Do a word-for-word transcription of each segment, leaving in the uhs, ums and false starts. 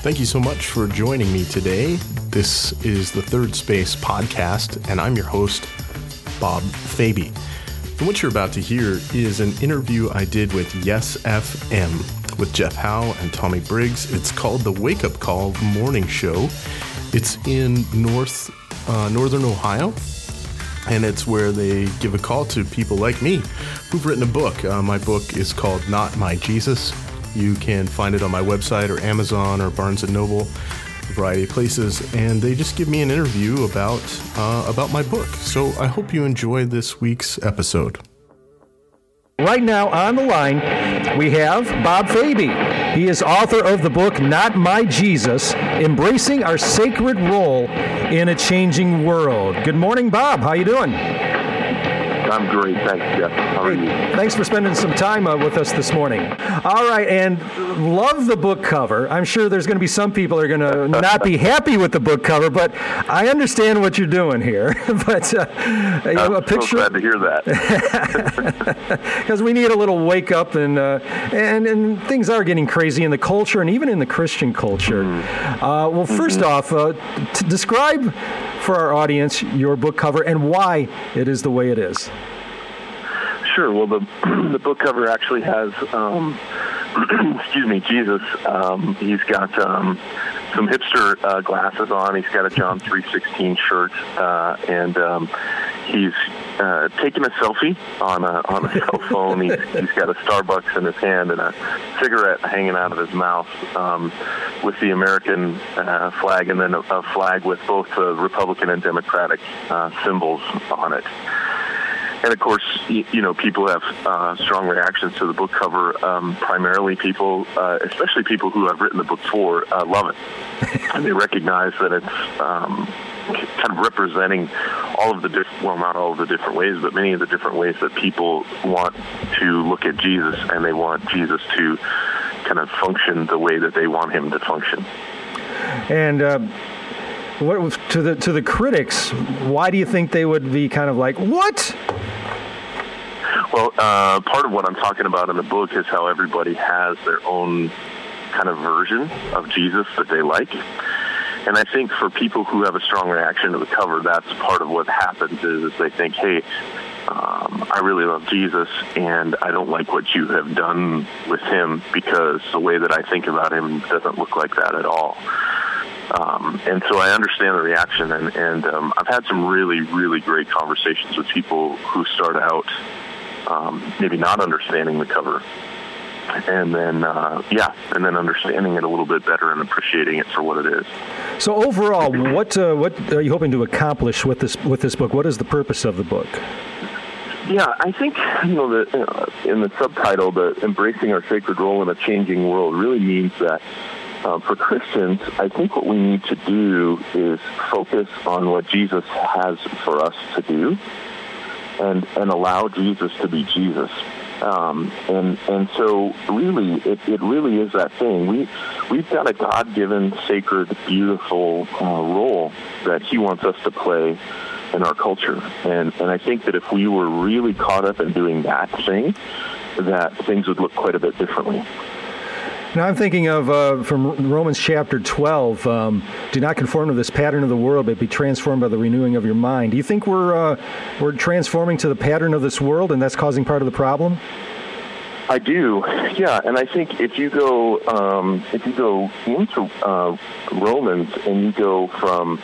Thank you so much for joining me today. This is the Third Space podcast, and I'm your host, Bob Faby. And what you're about to hear is an interview I did with Yes F M with Jeff Howe and Tommy Briggs. It's called the Wake Up Call Morning Show. It's in North uh, Northern Ohio, and it's where they give a call to people like me who've written a book. Uh, my book is called Not My Jesus. You can find it on my website or Amazon or Barnes and Noble, a variety of places, and they just give me an interview about uh, about my book. So I hope you enjoy this week's episode. Right now on the line, we have Bob Faby. He is author of the book Not My Jesus, Embracing Our Sacred Role in a Changing World. Good morning, Bob. How you doing? I'm great. Thanks, Jeff. How are you? Thanks for spending some time uh, with us this morning. All right, and love the book cover. I'm sure there's going to be some people who are going to not be happy with the book cover, but I understand what you're doing here. but uh, you know, I'm a picture. so glad to hear that. Because we need a little wake up, and, uh, and and things are getting crazy in the culture and even in the Christian culture. Mm-hmm. Uh, well, first mm-hmm. off, uh, to describe for our audience your book cover and why it is the way it is. Sure. Well, the the book cover actually has, um, excuse me, Jesus. Um, he's got um, some hipster uh, glasses on. He's got a John three sixteen shirt, uh, and um, he's uh, taking a selfie on a on a cell phone. He's, he's got a Starbucks in his hand and a cigarette hanging out of his mouth, um, with the American uh, flag, and then a, a flag with both the Republican and Democratic uh, symbols on it. And of course, you, you know, people have uh, strong reactions to the book cover. Um, primarily people, uh, especially people who I've written the book for, uh, love it. And they recognize that it's um, kind of representing all of the different, well, not all of the different ways, but many of the different ways that people want to look at Jesus, and they want Jesus to kind of function the way that they want him to function. And uh, what to the to the critics, why do you think they would be kind of like, what? Well, uh, part of what I'm talking about in the book is how everybody has their own kind of version of Jesus that they like. And I think for people who have a strong reaction to the cover, that's part of what happens is, is they think, hey, um, I really love Jesus, and I don't like what you have done with him because the way that I think about him doesn't look like that at all. Um, and so I understand the reaction, and, and um, I've had some really, really great conversations with people who start out Um, maybe not understanding the cover, and then uh, yeah, and then understanding it a little bit better and appreciating it for what it is. So overall, what uh, what are you hoping to accomplish with this with this book? What is the purpose of the book? Yeah, I think you know that uh, in the subtitle, the embracing our sacred role in a changing world really means that uh, for Christians, I think what we need to do is focus on what Jesus has for us to do. And, and allow Jesus to be Jesus. Um, and and so really, it, it really is that thing. We, we've got a God-given, sacred, beautiful uh, role that he wants us to play in our culture. And, and I think that if we were really caught up in doing that thing, that things would look quite a bit differently. Now I'm thinking of uh, from Romans chapter twelve, um, do not conform to this pattern of the world, but be transformed by the renewing of your mind. Do you think we're uh, we're transforming to the pattern of this world, and that's causing part of the problem? I do, yeah, and I think if you go um, if you go into uh, Romans and you go from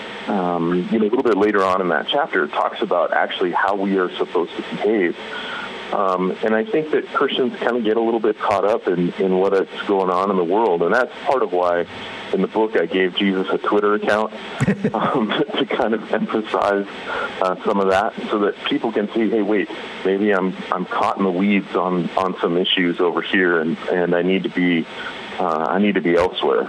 um, you know a little bit later on in that chapter, it talks about actually how we are supposed to behave. Um, and I think that Christians kind of get a little bit caught up in, in what is going on in the world. And that's part of why in the book I gave Jesus a Twitter account um, to kind of emphasize uh, some of that so that people can see, hey, wait, maybe I'm I'm caught in the weeds on, on some issues over here, and, and I need to be uh, I need to be elsewhere.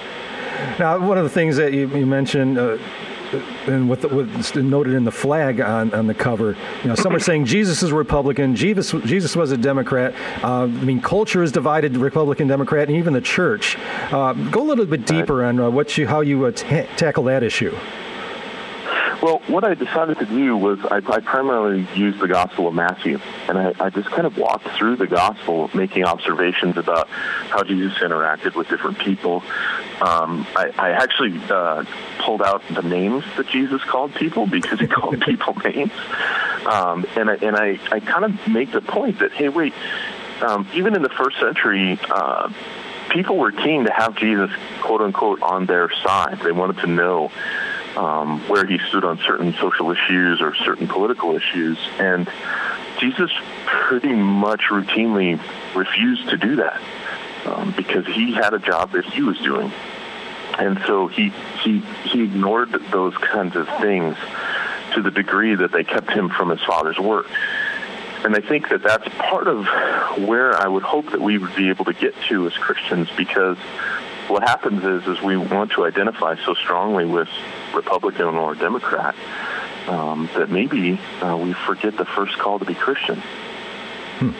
Now, one of the things that you, you mentioned, uh, and with, the, with noted in the flag on, on the cover, you know, some are saying Jesus is a Republican, Jesus Jesus was a Democrat. Uh, I mean, culture is divided, Republican, Democrat, and even the church. Uh, go a little bit deeper on uh, what you how you uh, t- tackle that issue. Well, what I decided to do was I, I primarily used the Gospel of Matthew, and I, I just kind of walked through the Gospel, making observations about how Jesus interacted with different people. Um, I, I actually uh, pulled out the names that Jesus called people because he called people names, um, and I, and I, I kind of make the point that, hey, wait, um, even in the first century, uh, people were keen to have Jesus, quote unquote, on their side. They wanted to know um, where he stood on certain social issues or certain political issues. And Jesus pretty much routinely refused to do that um, because he had a job that he was doing. And so he, he, he ignored those kinds of things to the degree that they kept him from his Father's work. And I think that that's part of where I would hope that we would be able to get to as Christians, because what happens is, is we want to identify so strongly with Republican or Democrat um, that maybe uh, we forget the first call to be Christian. Hmm.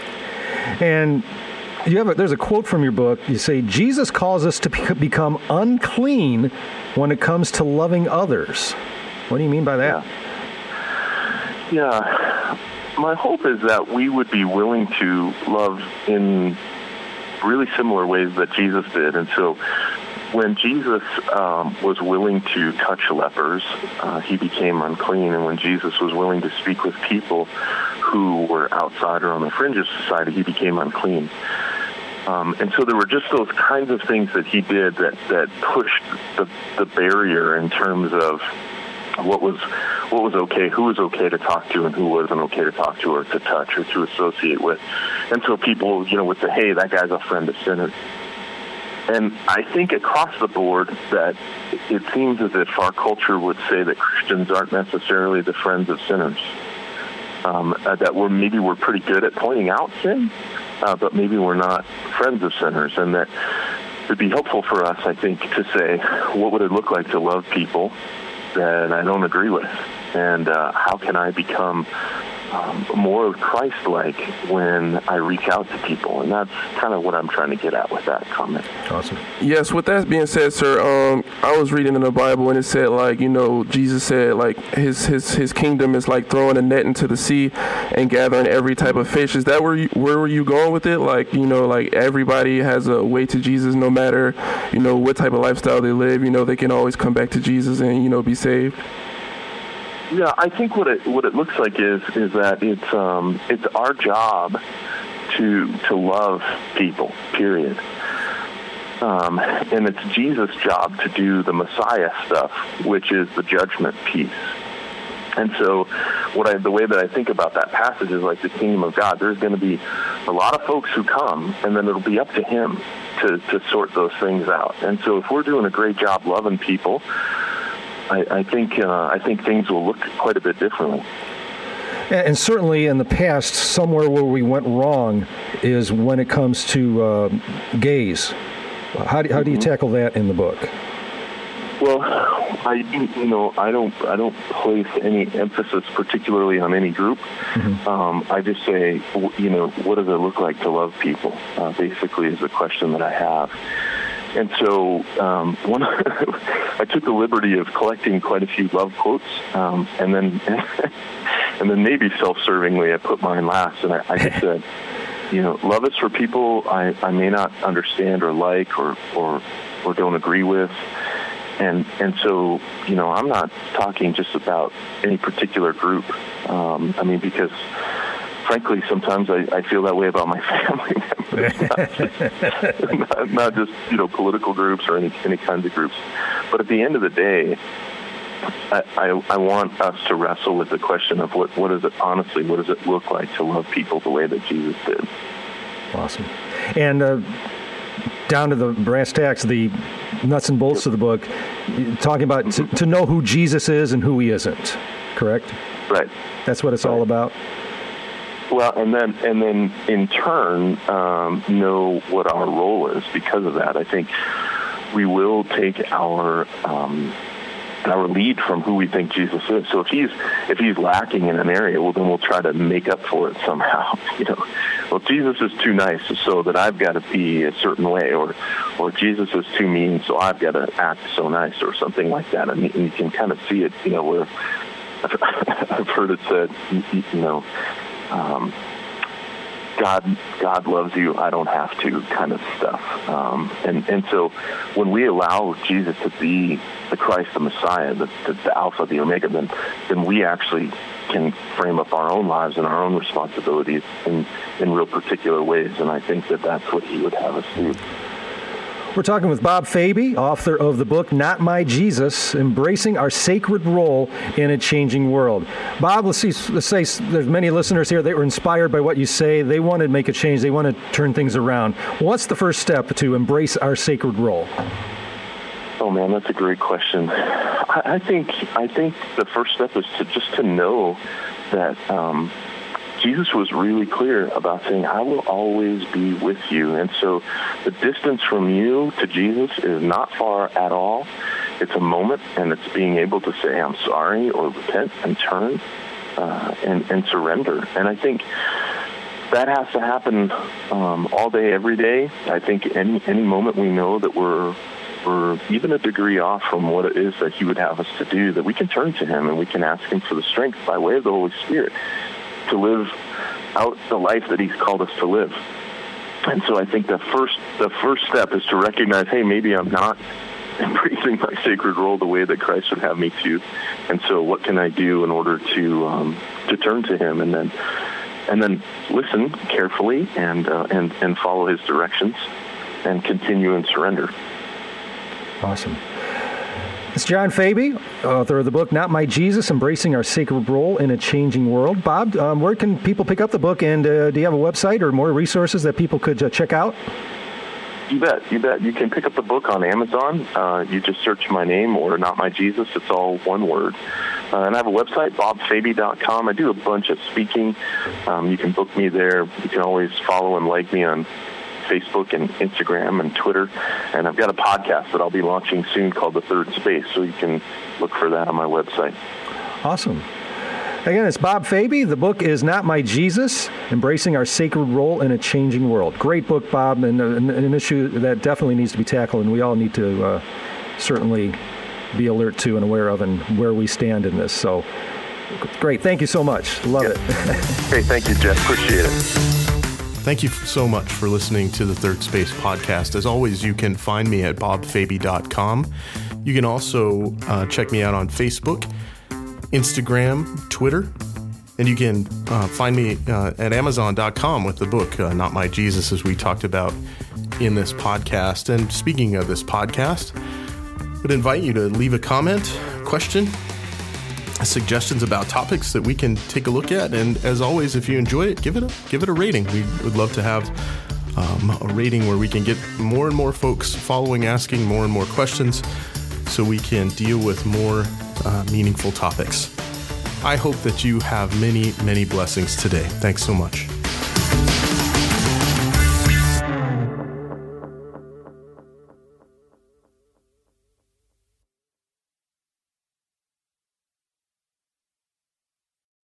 And you have a, there's a quote from your book. You say, Jesus calls us to be- become unclean when it comes to loving others. What do you mean by that? Yeah. yeah. My hope is that we would be willing to love in really similar ways that Jesus did. And so when Jesus um, was willing to touch lepers, uh, he became unclean. And when Jesus was willing to speak with people who were outside or on the fringe of society, he became unclean. Um, and so there were just those kinds of things that he did that, that pushed the, the barrier in terms of what was what was okay, who was okay to talk to and who wasn't okay to talk to or to touch or to associate with. And so people, you know, would say, hey, that guy's a friend of sinners. And I think across the board that it seems as if our culture would say that Christians aren't necessarily the friends of sinners. Um, uh, that we're maybe we're pretty good at pointing out sin, uh, but maybe we're not friends of sinners. And that it would be helpful for us, I think, to say, what would it look like to love people that I don't agree with, and uh, how can I become um, more Christ-like when I reach out to people? And that's kind of what I'm trying to get at with that comment. Awesome. Yes, with that being said, sir, um, I was reading in the Bible and it said, like, you know, Jesus said, like, his his his kingdom is like throwing a net into the sea and gathering every type of fish. Is that where you, where were you going with it? Like, you know, like everybody has a way to Jesus, no matter, you know, what type of lifestyle they live. You know, they can always come back to Jesus and, you know, be saved. Yeah, I think what it what it looks like is is that it's um it's our job to to love people, period. Um, and it's Jesus' job to do the Messiah stuff, which is the judgment piece. And so what I, the way that I think about that passage is like the kingdom of God. There's going to be a lot of folks who come, and then it'll be up to him to, to sort those things out. And so if we're doing a great job loving people, I, I think uh, I think things will look quite a bit differently. And certainly in the past, somewhere where we went wrong is when it comes to uh, gays. How do, how do you tackle that in the book? Well, I you know I don't I don't place any emphasis particularly on any group. Mm-hmm. Um, I just say, you know, what does it look like to love people? Uh, basically, is the question that I have. And so um, one, I took the liberty of collecting quite a few love quotes, um, and then and then maybe self-servingly I put mine last, and I, I just said, you know, love is for people I, I may not understand or like or, or or don't agree with. And and so, you know, I'm not talking just about any particular group. Um, I mean, because frankly, sometimes I, I feel that way about my family members, not, not, not just, you know, political groups or any any kinds of groups. But at the end of the day, I, I, I want us to wrestle with the question of what, what is it, honestly, what does it look like to love people the way that Jesus did? Awesome. And uh, down to the brass tacks, the nuts and bolts of the book, talking about to, to know who Jesus is and who he isn't, correct? Right. That's what it's right. all about? Well, and then and then in turn, um, know what our role is because of that. I think we will take our um, our lead from who we think Jesus is. So if he's if he's lacking in an area, well, then we'll try to make up for it somehow. You know, well, Jesus is too nice, so that I've got to be a certain way, or or Jesus is too mean, so I've got to act so nice, or something like that. And you can kind of see it, you know, where I've heard it said, you know, um, God, God loves you, I don't have to, kind of stuff. Um, and, and so when we allow Jesus to be the Christ, the Messiah, the, the, the Alpha, the Omega, then, then we actually can frame up our own lives and our own responsibilities in, in real particular ways. And I think that that's what he would have us do. We're talking with Bob Faby, author of the book, Not My Jesus, Embracing Our Sacred Role in a Changing World. Bob, let's, see, let's say there's many listeners here that were inspired by what you say. They want to make a change. They want to turn things around. What's the first step to embrace our sacred role? Oh, man, that's a great question. I, I think I think the first step is to just to know that um, Jesus was really clear about saying, I will always be with you. And so the distance from you to Jesus is not far at all. It's a moment, and it's being able to say, I'm sorry, or repent and turn uh, and, and surrender. And I think that has to happen um, all day, every day. I think any any moment we know that we're we're even a degree off from what it is that he would have us to do, that we can turn to him and we can ask him for the strength by way of the Holy Spirit to live out the life that he's called us to live. And so I think the first the first step is to recognize, hey, maybe I'm not embracing my sacred role the way that Christ would have me to. And so what can I do in order to um, to turn to him, and then and then listen carefully and uh, and and follow his directions and continue in surrender. Awesome. It's John Faby, author of the book, Not My Jesus, Embracing Our Sacred Role in a Changing World. Bob, um, where can people pick up the book, and uh, do you have a website or more resources that people could uh, check out? You bet, you bet. You can pick up the book on Amazon. Uh, you just search my name or Not My Jesus. It's all one word. Uh, and I have a website, bob faby dot com. I do a bunch of speaking. Um, you can book me there. You can always follow and like me on Facebook and Instagram and Twitter. And I've got a podcast that I'll be launching soon called The Third Space, so you can look for that on my website. Awesome. Again, it's Bob Faby. The book is Not My Jesus, Embracing Our Sacred Role in a Changing World. Great book, Bob, and an, an issue that definitely needs to be tackled, and we all need to uh, certainly be alert to and aware of, and where we stand in this. So, great. Thank you so much. Love yeah. it. Hey, thank you, Jeff. Appreciate it. Thank you so much for listening to the Third Space podcast. As always, you can find me at bob faby dot com. You can also uh, check me out on Facebook, Instagram, Twitter, and you can uh, find me uh, at amazon dot com with the book, uh, Not My Jesus, as we talked about in this podcast. And speaking of this podcast, I would invite you to leave a comment, question, suggestions about topics that we can take a look at. And as always, if you enjoy it, give it a give it a rating. We would love to have um, a rating where we can get more and more folks following, asking more and more questions, so we can deal with more uh, meaningful topics. I hope that you have many, many blessings today. Thanks so much.